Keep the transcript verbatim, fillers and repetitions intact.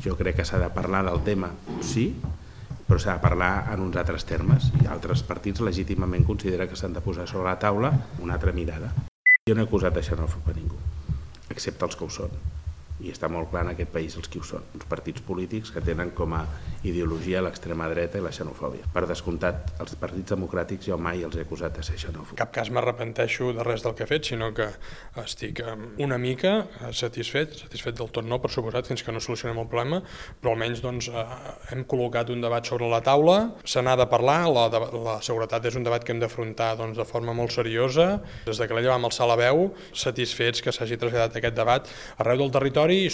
Jo crec que s'ha de parlar del tema, sí, però s'ha de parlar en uns altres termes, i altres partits legítimament consideren que s'han de posar sobre la taula una altra mirada. Jo no he acusat de xenòfob a ningú, excepte els que ho són. I està molt clar en aquest país els qui ho són, uns partits polítics que tenen com a ideologia l'extrema dreta i la xenofòbia. Per descomptat, els partits democràtics jo mai els he acusat de ser xenòfob. En cap cas m'arrepenteixo de res del que he fet, sinó que estic una mica satisfet, satisfet del tot no, per suposat, fins que no solucionem el problema, però almenys doncs, hem col·locat un debat sobre la taula, se n'ha de parlar, la, la seguretat és un debat que hem d'afrontar doncs, de forma molt seriosa. Des de que l'ella vam alçar la veu, satisfets que s'hagi traslladat aquest debat arreu del territori,